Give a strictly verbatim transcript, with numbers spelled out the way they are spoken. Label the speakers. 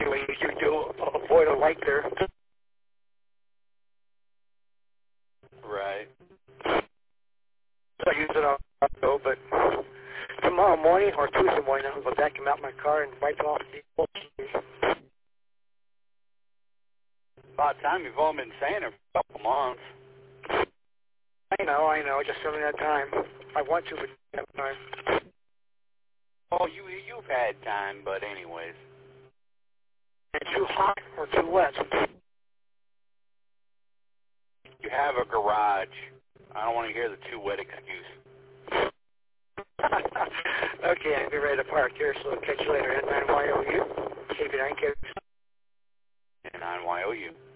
Speaker 1: Anyway, you do avoid a light there.
Speaker 2: Right.
Speaker 1: So I use it on go, but tomorrow morning or Tuesday morning, I'll go vacuum out my car and wipe off the old keys.
Speaker 2: About time. You've all been saying it for a couple months.
Speaker 1: I know, I know. Just having that time. I want to, but I don't have time.
Speaker 2: Oh, you, you've had time, but anyways.
Speaker 1: It's too hot or too wet.
Speaker 2: You have a garage. I don't want to hear the too wet excuse.
Speaker 1: Okay, I'll be ready to park here, so I'll catch you later. N nine Y O U, K B nine K.
Speaker 2: N nine Y O U.